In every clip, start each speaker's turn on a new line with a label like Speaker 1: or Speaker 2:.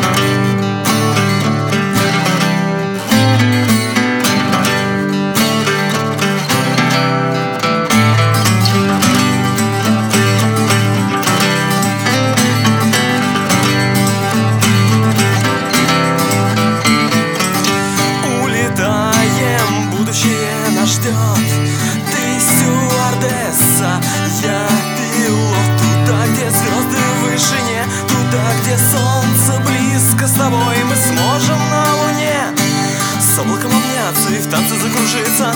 Speaker 1: Ты стюардесса, я пилот. Туда, где звезды в вышине, туда, где солнце близко. С тобой мы сможем на луне с облаком обняться и в танце закружиться.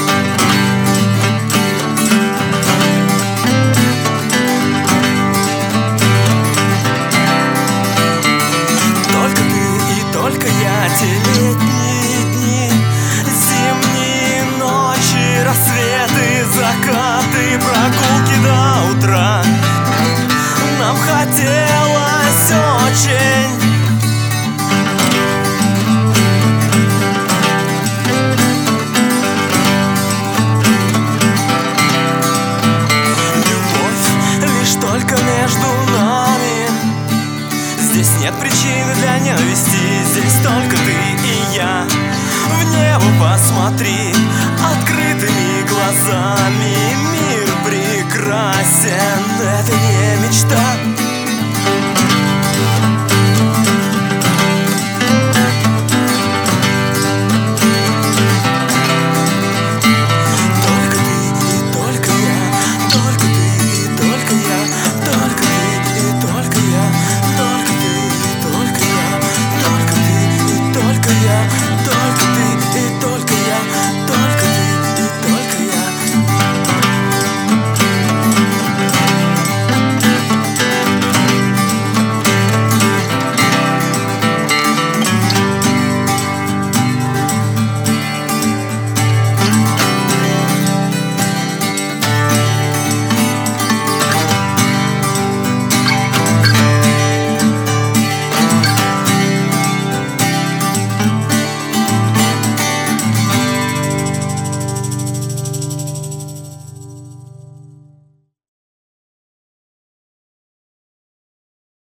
Speaker 1: Только ты и только я, те летние дни, зимние ночи, рассветы, закаты, прогулки до утра. Нам хотелось очень. Любовь лишь только между нами. Здесь нет причины для ненависти, здесь только ты и я. В небо посмотри открытыми глазами. Мир прекрасен, это не мечта.